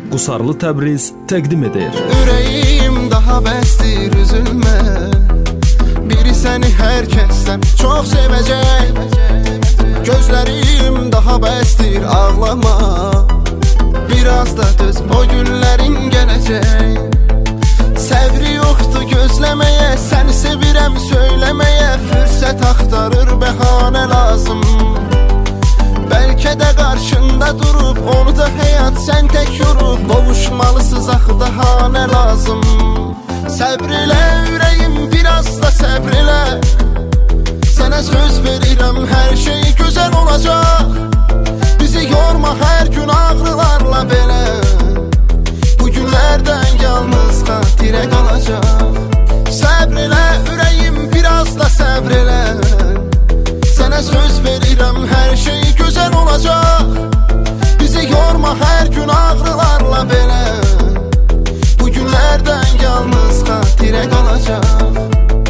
Qusarlı Təbriz təqdim edir. Ürəyim daha bəsdir, üzülmə. Biri səni hər kəsdən çox sevəcək. Gözlərim daha bəsdir, ağlama. Biraz da döz, o günlərin gələcək. Səbri yoxdur gözləməyə, səni sevirəm söyləməyə. Fürsət axtarır, bəhanə lazım. Bəlkə də qarşında durub, onu da həyat sən tək yorub. Qovuşmalısız axı daha nə lazım. Səbr elə ürəyim, biraz da səbr elə. Sənə söz verirəm, hər şey gözəl olacaq. Bizi yorma hər gün ağrılarla belə. Bu günlərdən yalnız xatirə qalacaq. Səbr elə ürəyim, biraz da səbr elə. Sənə söz verirəm, hər şey gözəl olacaq. Bizi yorma hər gün ağrılarla belə. Bu günlərdən yalnız xatirə qalacaq.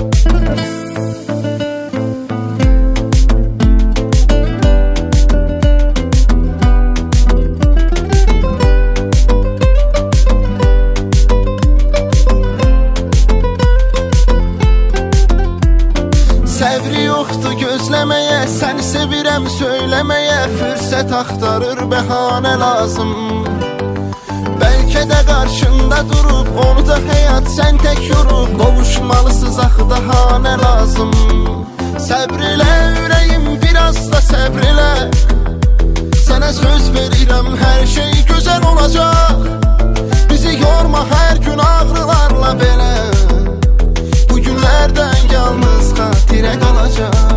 Səbri yoxdur gözləməyə, səni sevirəm söyləməyə. Fürsət axtarır, bəhanə lazım. Bəlkə də qarşında durub, onu da həyat sən tək yorub. Qovuşmalısız axı daha nə lazım. Səbr elə ürəyim, biraz da səbr elə. Sənə söz verirəm, hər şey gözəl olacaq. Bizi yorma hər gün ağrılarla belə. Bu günlərdən yalnız xatirə qalacaq.